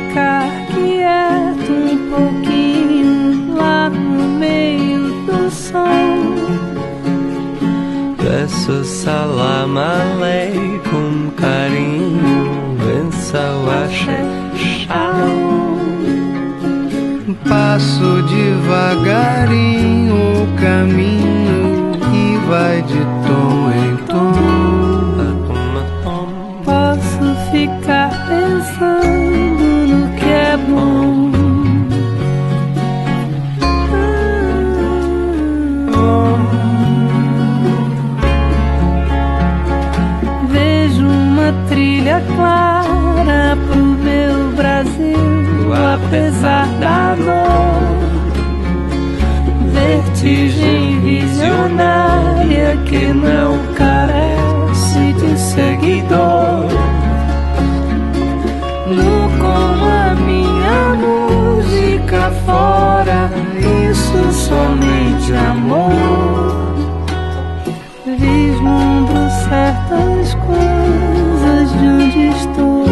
ficar quieto um pouquinho lá no meio do som. Peço salam aleikum, carinho, benção, axé, shalom. Passo devagarinho o caminho e vai de tom em tom. Posso ficar pensando no que é bom. Vejo uma trilha clara pro meu Brasil, apesar da dor. Vertigem visionária que não carece de seguidor. No com a minha música fora, isso somente amor. Vislumbro certas coisas de onde estou.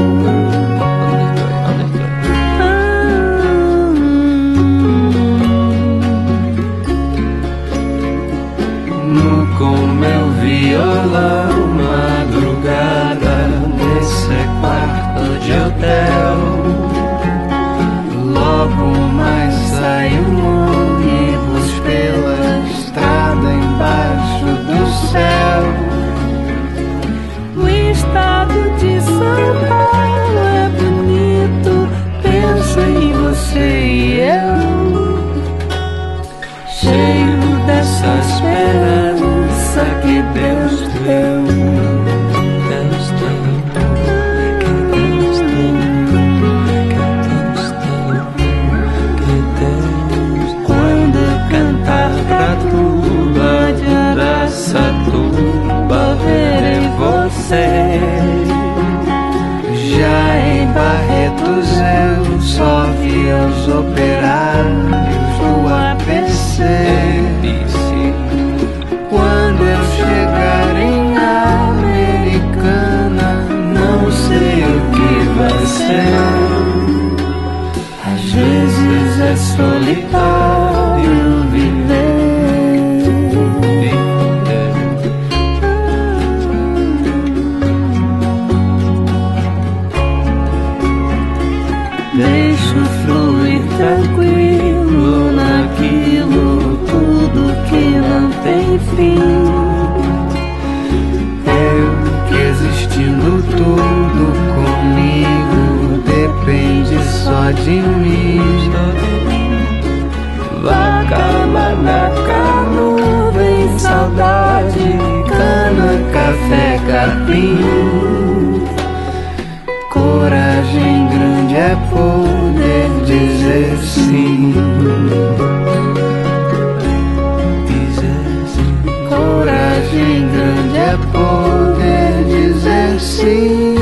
No com meu violão, madrugada nesse quarto de hotel. Logo mais sai ônibus pela estrada embaixo do céu. O estado de São Paulo é bonito, penso em você e eu, cheio dessa esperança que Deus deu. Quando cantar pra tuba de Araçatuba, verei você. Já em Barretos eu só vi os operários do ABC. Quando eu chegar em Americana, não sei o que vai ser. Às vezes é solitário viver. Deixo fluir tranquilo naquilo tudo que não tem fim. Eu que existindo tudo comigo depende só de mim. Vaca, manaca, nuvem, saudade, Cana, café, capim. Coragem grande é poder dizer sim. Coragem grande é poder dizer sim.